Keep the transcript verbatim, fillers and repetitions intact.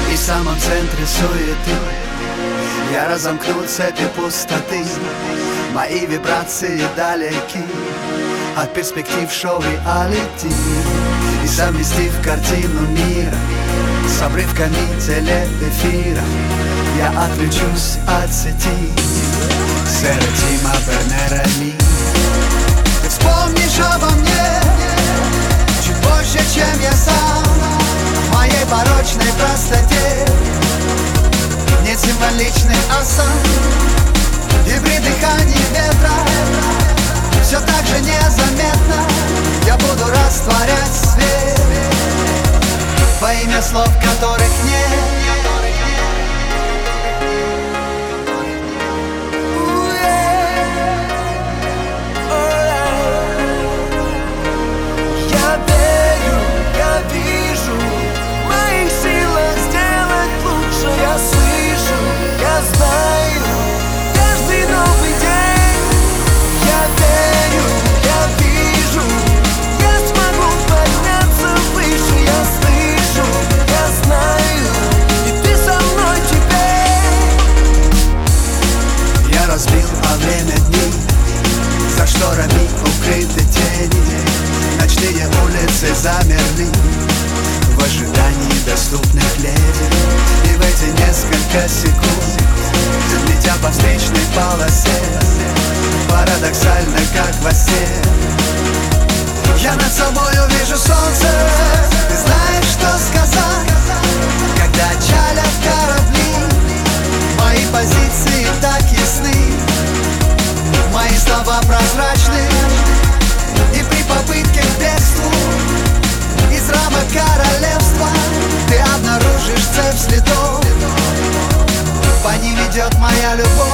И в самом центре суеты я разомкну цепи пустоты. Мои вибрации далеки от перспектив шоу реалити. И совместив картину мира с обрывками телеэфира, я отключусь от сети. Сэра Тима Бернера-Ли. Ты вспомнишь обо мне чуть позже, чем я сам, в моей порочной простоте. Нет символичных осанок и при дыхании ветра все так же незаметно я буду растворять свет во имя слов, которых нет. За шторами укрыты тени, ночные улицы замерли в ожидании доступных леди. И в эти несколько секунд, летя по встречной полосе, парадоксально, как во сне, я над собой увижу солнце. Ты знаешь, что сказать, когда чалят корабли. Мои позиции так ясны, мои слова прозрачны. И при попытке к бегству из рамок королевства ты обнаружишь цепь следов. По ним ведет моя любовь.